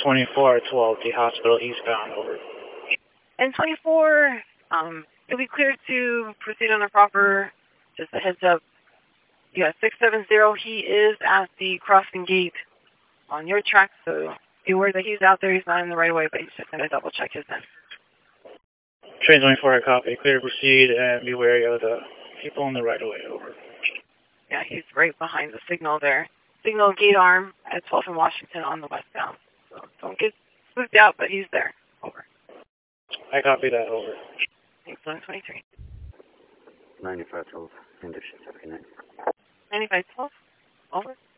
N24 at 12, the hospital eastbound, over. N24, you'll be cleared to proceed on a proper, just a heads up. You got 670, he is at the crossing gate on your track, so be aware that he's out there, he's not in the right of way, but he's just going to double check his end. Train 24, I copy. Clear to proceed and be wary of the people in the right of way, over. Yeah, he's right behind the signal there. Signal gate arm at 12th and Washington on the westbound. So don't get spooked out, but he's there. Over. I copy that, over. Thanks, 1123. 9512, Henderson, 79. 9512, over.